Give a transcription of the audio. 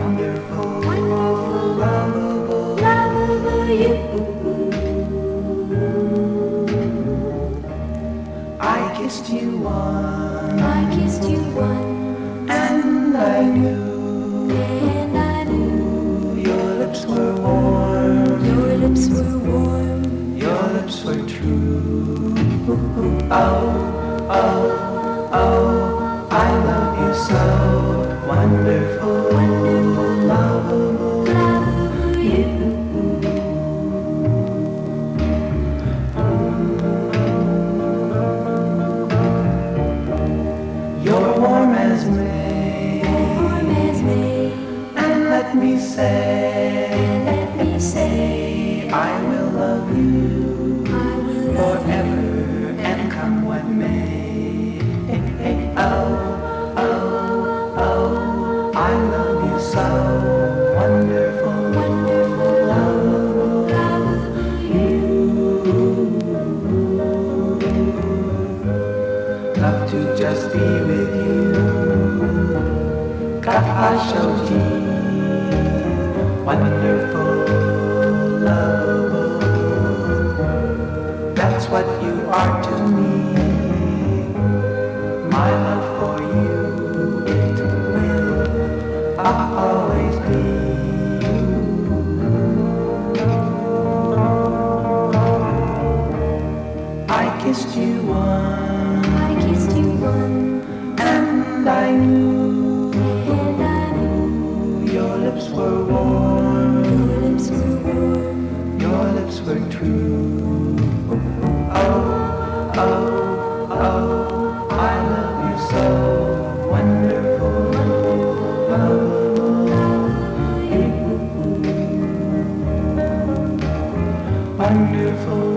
wonderful, wonderful, lovable, lovable you. I kissed you once, I kissed you once, and I knew your lips were warm, your lips were warm, your lips were true. Oh, oh, oh, I love you so, wonderful, wonderful, lovable, lovable you. you're warm as May, Warm as May, and let me and let me say, I will love you I will love forever and come what may. Oh, oh, oh, I love you so, wonderful, wonderful, lovable, lovable you. love to just be with you. Kapashoji, wonderful, lovable. That's what you are to me. My love for you, it will always be. I kissed you once, I kissed you once, and I knew and I knew your lips were warm, your lips were warm, your lips were true. Oh, oh, oh, I love you so, wonderful, lovable, wonderful.